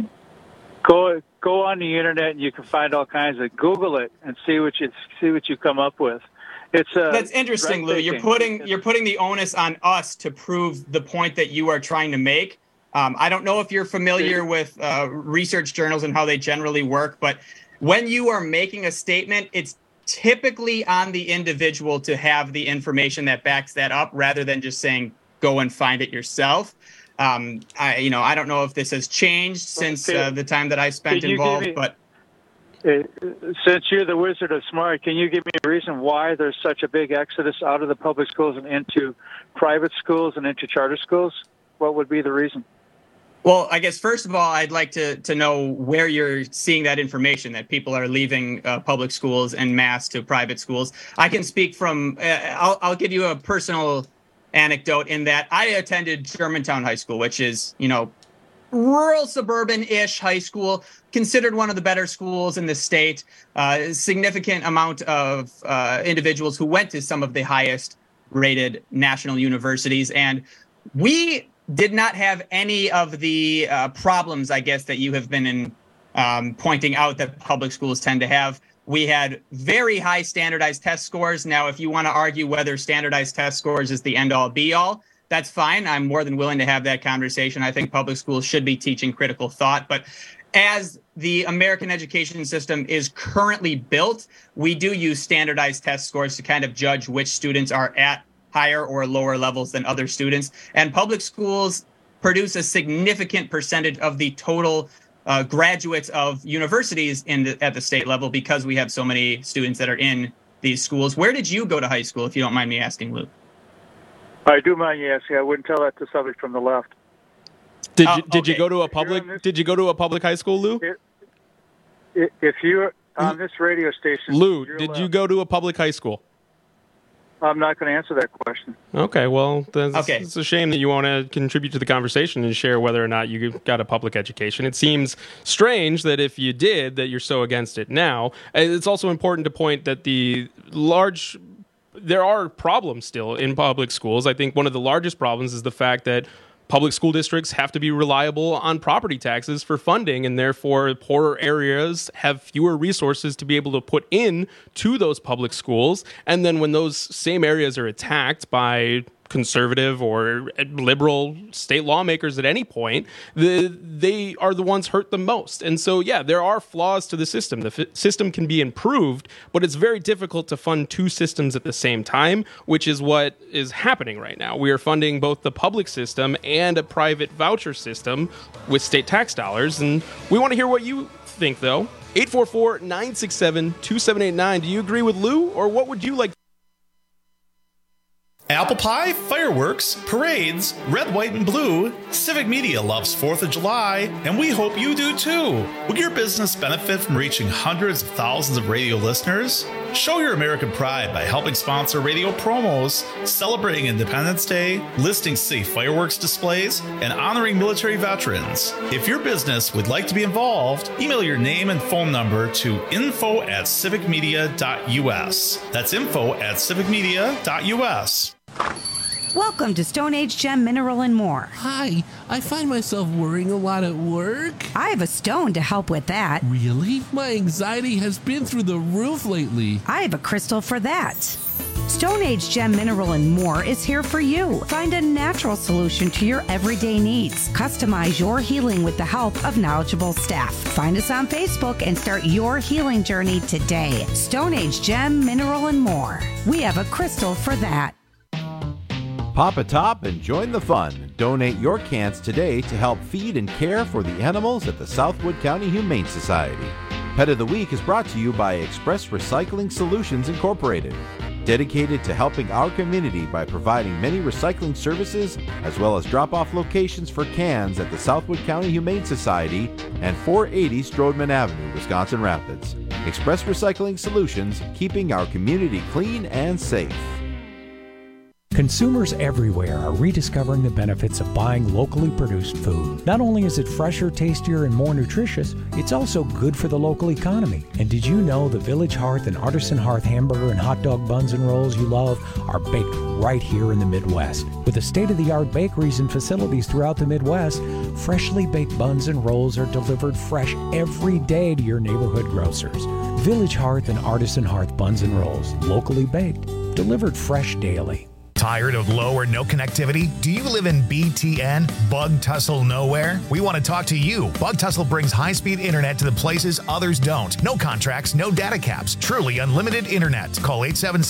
Go on the internet and you can find all kinds of. Google it and see what you come up with. That's interesting, Lou. You're putting the onus on us to prove the point that you are trying to make. I don't know if you're familiar with research journals and how they generally work, but when you are making a statement, it's typically on the individual to have the information that backs that up rather than just saying, go and find it yourself. I don't know if this has changed since the time that I spent involved, but since you're the wizard of smart, can you give me a reason why there's such a big exodus out of the public schools and into private schools and into charter schools? What would be the reason? Well, I guess, first of all, I'd like to know where you're seeing that information, that people are leaving public schools en masse to private schools. I can speak from, I'll give you a personal anecdote in that I attended Germantown High School, which is, rural suburban-ish high school, considered one of the better schools in the state. Significant amount of individuals who went to some of the highest rated national universities. And we did not have any of the problems, I guess, that you have been pointing out that public schools tend to have. We had very high standardized test scores. Now, if you want to argue whether standardized test scores is the end-all, be-all, that's fine. I'm more than willing to have that conversation. I think public schools should be teaching critical thought. But as the American education system is currently built, we do use standardized test scores to kind of judge which students are at higher or lower levels than other students. And public schools produce a significant percentage of the total graduates of universities at the state level because we have so many students that are in these schools. Where did you go to high school, if you don't mind me asking, Luke? I do mind you asking. I wouldn't tell that to somebody from the left. Did you go to a public? Did you go to a public high school, Lou? If you're on this radio station, Lou, did you go to a public high school? I'm not going to answer that question. Okay, well, it's a shame that you want to contribute to the conversation and share whether or not you got a public education. It seems strange that if you did, that you're so against it now. It's also important to point that there are problems still in public schools. I think one of the largest problems is the fact that public school districts have to be reliable on property taxes for funding, and therefore poorer areas have fewer resources to be able to put in to those public schools. And then when those same areas are attacked by conservative or liberal state lawmakers at any point, they are the ones hurt the most. And so, yeah, there are flaws to the system. The system can be improved, but it's very difficult to fund two systems at the same time, which is what is happening right now. We are funding both the public system and a private voucher system with state tax dollars. And we want to hear what you think, though. 844-967-2789. Do you agree with Lou, or what would you like? Apple pie, fireworks, parades, red, white, and blue. Civic Media loves 4th of July, and we hope you do too. Will your business benefit from reaching hundreds of thousands of radio listeners? Show your American pride by helping sponsor radio promos, celebrating Independence Day, listing safe fireworks displays, and honoring military veterans. If your business would like to be involved, email your name and phone number to info@civicmedia.us. That's info@civicmedia.us. Welcome to Stone Age Gem Mineral and More. Hi, I find myself worrying a lot at work. I have a stone to help with that. Really? My anxiety has been through the roof lately. I have a crystal for that. Stone Age Gem Mineral and More is here for you. Find a natural solution to your everyday needs. Customize your healing with the help of knowledgeable staff. Find us on Facebook and start your healing journey today. Stone Age Gem Mineral and More. We have a crystal for that. Pop a top and join the fun. Donate your cans today to help feed and care for the animals at the Southwood County Humane Society. Pet of the Week is brought to you by Express Recycling Solutions Incorporated, dedicated to helping our community by providing many recycling services as well as drop-off locations for cans at the Southwood County Humane Society and 480 Strodman Avenue, Wisconsin Rapids. Express Recycling Solutions, keeping our community clean and safe. Consumers everywhere are rediscovering the benefits of buying locally produced food. Not only is it fresher, tastier, and more nutritious, it's also good for the local economy. And did you know the Village Hearth and Artisan Hearth hamburger and hot dog buns and rolls you love are baked right here in the Midwest? With the state-of-the-art bakeries and facilities throughout the Midwest, freshly baked buns and rolls are delivered fresh every day to your neighborhood grocers. Village Hearth and Artisan Hearth buns and rolls, locally baked, delivered fresh daily. Tired of low or no connectivity? Do you live in BTN? Bug Tussle Nowhere? We want to talk to you. Bug Tussle brings high-speed internet to the places others don't. No contracts, no data caps. Truly unlimited internet. Call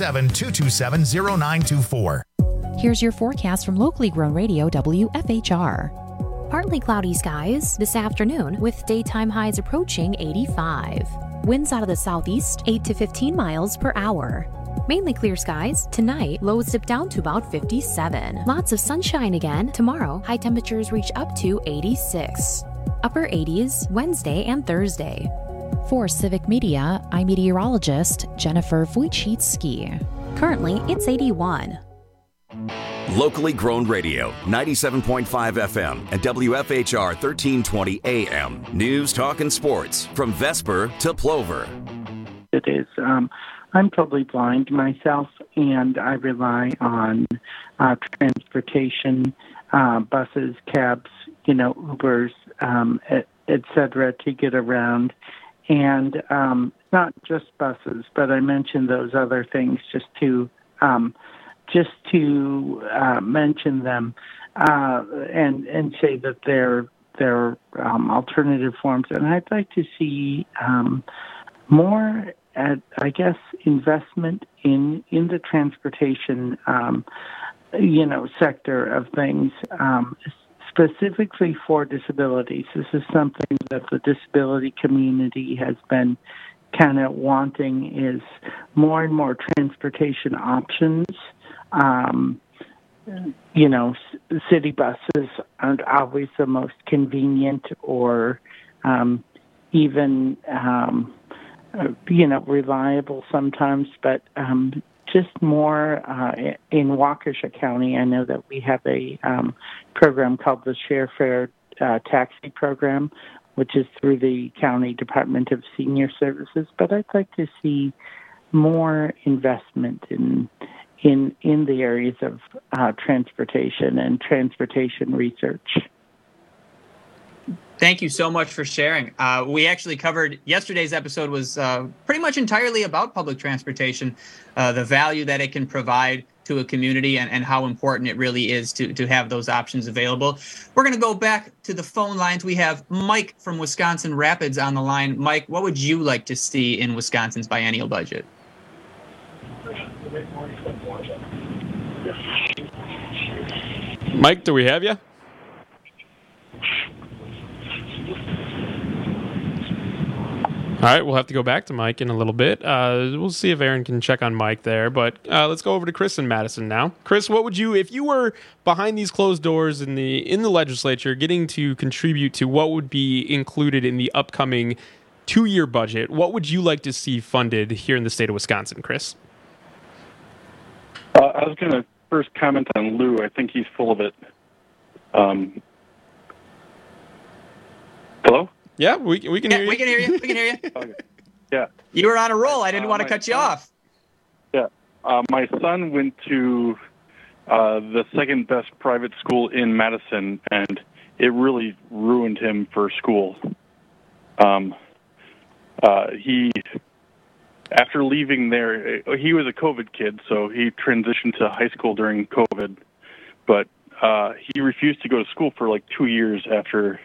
877-227-0924. Here's your forecast from locally grown radio WFHR. Partly cloudy skies this afternoon with daytime highs approaching 85. Winds out of the southeast 8 to 15 miles per hour. Mainly clear skies. Tonight, lows dip down to about 57. Lots of sunshine again. Tomorrow, high temperatures reach up to 86. Upper 80s Wednesday and Thursday. For Civic Media, I'm meteorologist Jennifer Wojcicki. Currently, it's 81. Locally grown radio, 97.5 FM and WFHR 1320 AM. News, talk, and sports from Vesper to Plover. It is. I'm totally blind myself, and I rely on transportation, buses, cabs, Ubers, et cetera, to get around. And not just buses, but I mentioned those other things just to mention them and say that they're alternative forms. And I'd like to see more, investment in the transportation, sector of things, specifically for disabilities. This is something that the disability community has been kind of wanting, is more and more transportation options. City buses aren't always the most convenient or even reliable sometimes, but just more in Waukesha County. I know that we have a program called the Share Fare Taxi Program, which is through the County Department of Senior Services. But I'd like to see more investment in the areas of transportation and transportation research. Thank you so much for sharing. We actually covered, yesterday's episode was pretty much entirely about public transportation, the value that it can provide to a community and how important it really is to have those options available. We're going to go back to the phone lines. We have Mike from Wisconsin Rapids on the line. Mike, what would you like to see in Wisconsin's biennial budget? Mike, do we have you? All right, we'll have to go back to Mike in a little bit. We'll see if Aaron can check on Mike there, but let's go over to Chris in Madison now. Chris, what would you, if you were behind these closed doors in the legislature, getting to contribute to what would be included in the upcoming 2-year budget, what would you like to see funded here in the state of Wisconsin, Chris? I was going to first comment on Lou. I think he's full of it. Hello? Yeah, we can hear you. We can hear you. We can hear you. Okay. Yeah. You were on a roll. I didn't want to cut you off. Yeah. My son went to the second best private school in Madison, and it really ruined him for school. He, after leaving there, he was a COVID kid, so he transitioned to high school during COVID, but he refused to go to school for like 2 years after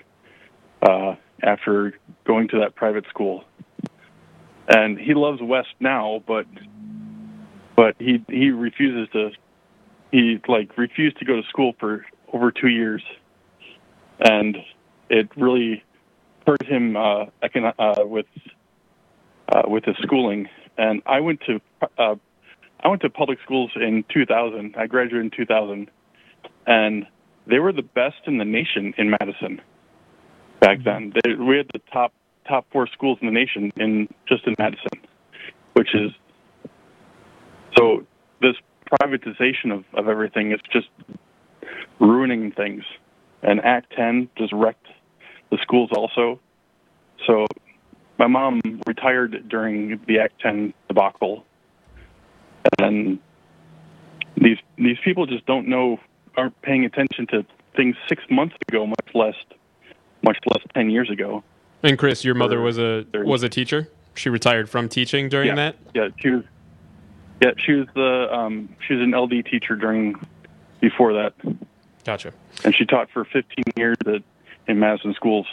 going to that private school. And he loves West now, but he refuses to he refused to go to school for over 2 years, and it really hurt him with his schooling. And I went to public schools in 2000. I graduated in 2000, and they were the best in the nation in Madison back then. We had the top 4 schools in the nation in Madison, which is so. This privatization of everything is just ruining things, and Act 10 just wrecked the schools also. So my mom retired during the Act 10 debacle, and these people just aren't paying attention to things 6 months ago, much less 10 years ago. And Chris, your mother was a teacher. She retired from teaching during that. Yeah, she was an LD teacher before that. Gotcha. And she taught for 15 years in Madison schools.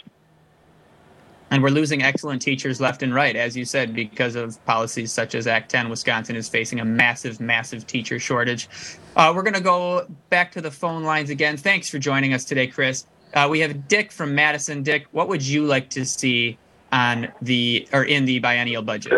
And we're losing excellent teachers left and right, as you said, because of policies such as Act 10. Wisconsin is facing a massive, massive teacher shortage. We're going to go back to the phone lines again. Thanks for joining us today, Chris. We have Dick from Madison. Dick, what would you like to see in the biennial budget?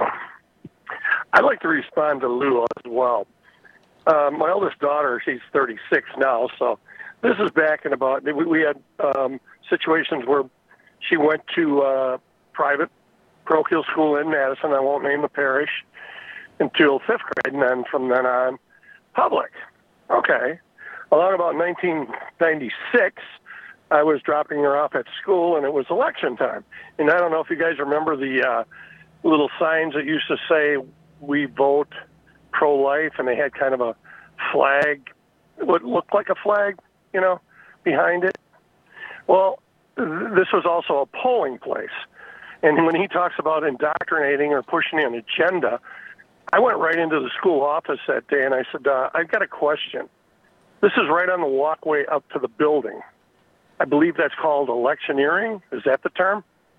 I'd like to respond to Lou as well. My oldest daughter, she's 36 now, so this is back in about, we had situations where she went to private parochial school in Madison, I won't name the parish, until 5th grade, and then from then on, public. Okay. Along about 1996, I was dropping her off at school, and it was election time. And I don't know if you guys remember the little signs that used to say, "We vote pro-life," and they had kind of a flag, what looked like a flag, behind it. Well, this was also a polling place. And when he talks about indoctrinating or pushing an agenda, I went right into the school office that day and I said, I've got a question. This is right on the walkway up to the building. I believe that's called electioneering. Is that the term?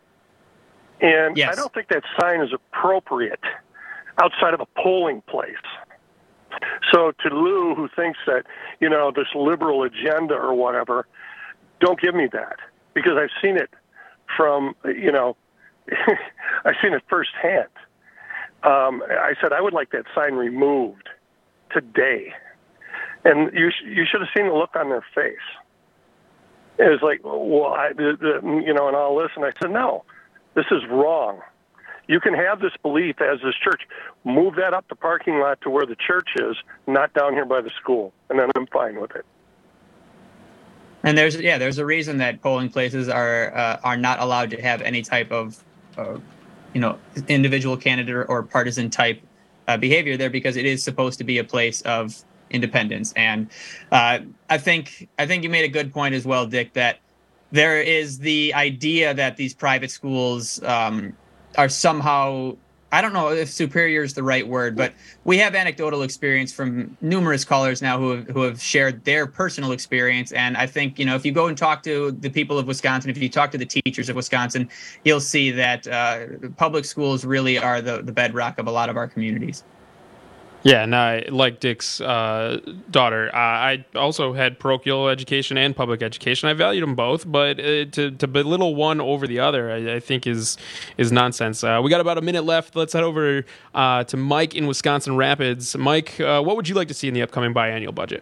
And yes. I don't think that sign is appropriate outside of a polling place. So to Lou, who thinks that, this liberal agenda or whatever, don't give me that, because I've seen it from, I've seen it firsthand. I said I would like that sign removed today. And you should have seen the look on their face. It was like, well, and all this. And I said, no, this is wrong. You can have this belief as this church. Move that up the parking lot to where the church is, not down here by the school. And then I'm fine with it. And there's a reason that polling places are not allowed to have any type of, individual candidate or partisan type behavior there, because it is supposed to be a place of independence. And I think you made a good point as well, Dick, that there is the idea that these private schools are somehow, I don't know if superior is the right word, but we have anecdotal experience from numerous callers now who have shared their personal experience. And I think, if you go and talk to the people of Wisconsin, if you talk to the teachers of Wisconsin, you'll see that public schools really are the bedrock of a lot of our communities. Yeah, and I, like Dick's daughter, I also had parochial education and public education. I valued them both, but to belittle one over the other, I think is nonsense. We got about a minute left. Let's head over to Mike in Wisconsin Rapids. Mike, what would you like to see in the upcoming biannual budget?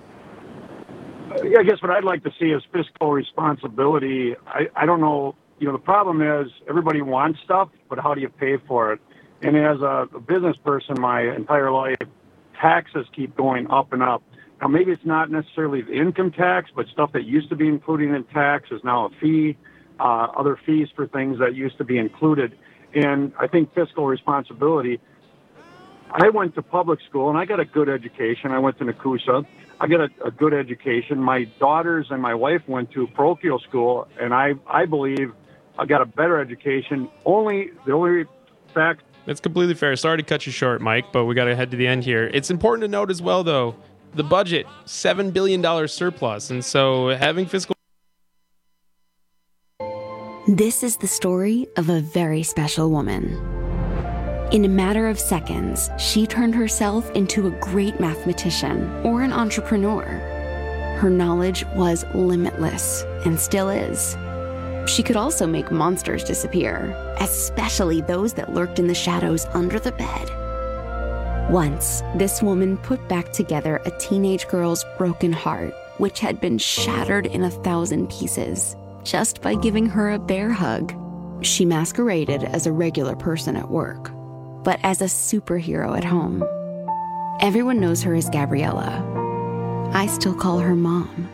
I guess what I'd like to see is fiscal responsibility. I don't know. The problem is everybody wants stuff, but how do you pay for it? And as a business person my entire life, taxes keep going up and up. Now, maybe it's not necessarily the income tax, but stuff that used to be included in tax is now a fee, other fees for things that used to be included. And I think fiscal responsibility, I went to public school, and I got a good education. I went to Nakusa. I got a good education. My daughters and my wife went to parochial school, and I believe I got a better education. The only fact... That's completely fair. Sorry to cut you short, Mike, but we got to head to the end here. It's important to note as well, though, the budget, $7 billion surplus. And so having fiscal... This is the story of a very special woman. In a matter of seconds, she turned herself into a great mathematician or an entrepreneur. Her knowledge was limitless and still is. She could also make monsters disappear, especially those that lurked in the shadows under the bed. Once, this woman put back together a teenage girl's broken heart, which had been shattered in 1,000 pieces, just by giving her a bear hug. She masqueraded as a regular person at work, but as a superhero at home. Everyone knows her as Gabriella. I still call her Mom.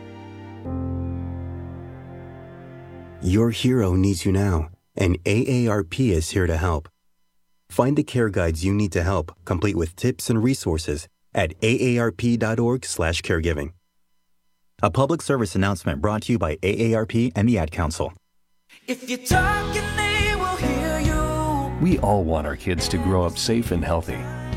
Your hero needs you now, and AARP is here to help. Find the care guides you need to help, complete with tips and resources at aarp.org/caregiving. A public service announcement brought to you by AARP and the Ad Council. If you talk and they will hear you. We all want our kids to grow up safe and healthy.